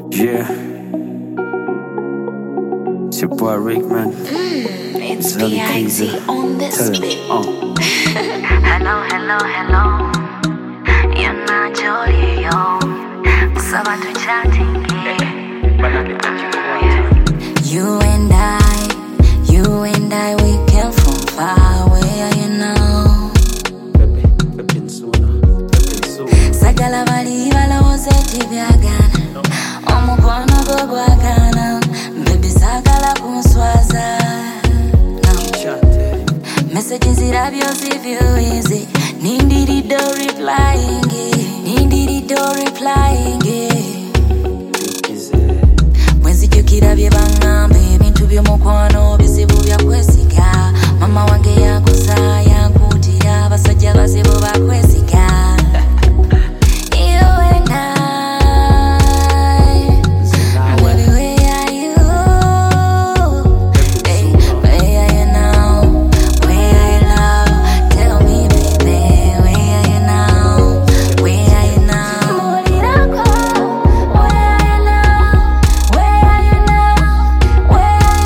Yeah, it's your boy Rick, man. It's Love you, B.I.T. Keezer. on this Tell beat. him, Hello, hello, hello. You're not jolly, yo. Saba tu chatting. You and I, we came from far. Where are you now? Sagala bali baloze tibyagana. Omukwano gwo gwagana. Baby sagala kunswaza. Messages irabyo zivyo easy. Nindirido replying. Bwenzijukira bye baŋŋamba ebintu by'omukwano bizibu bya kwesiga. Mama wange yankuza yankuutira abasajja bazibu bakwesiga. You and I, baby, where are you? Hey, where are you now? Where are you now? Tell me, baby, where are you now? Where are you now? Where are you now? Where are you now? Where are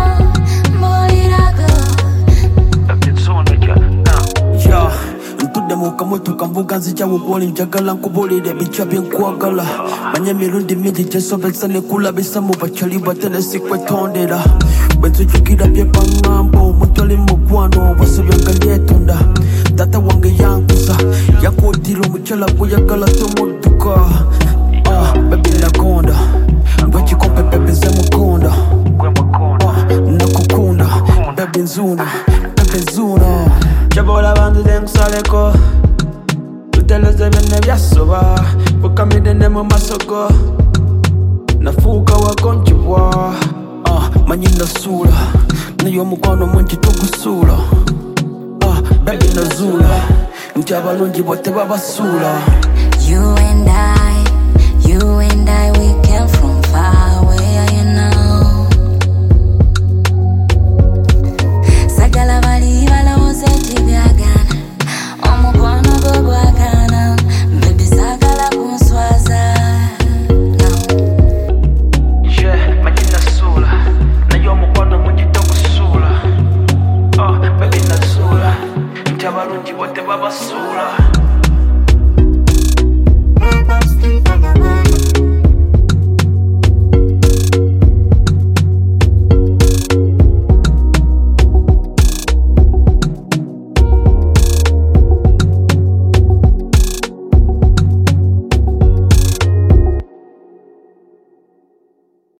you now? yeah. Ntudde mu kamotoka mvuga nzija wubwoli njagala nkubulire bica byenkwagala manye emirundi mingi gyesobeza ne kulabisa mu bakyali bate ne sikwetondera bwe nzijukira bye baŋŋamba omuntu ali mu mukwano bwasobyanga lyetonda taata wange yankuza yakuutira omukyala gweyagala tomudduka bebi nagonda ngwekikompe bebi ze mugonda nakukunda bebi nzuuna Chabola bantu denkusaleko tuteleze byonna byasoba bukamide ne mu masogo nafuuka wakonchibwa manyi nasuula naye omukwano mwingi togusuula bebi nazuula nti abalungi bwe tebabasuula. You and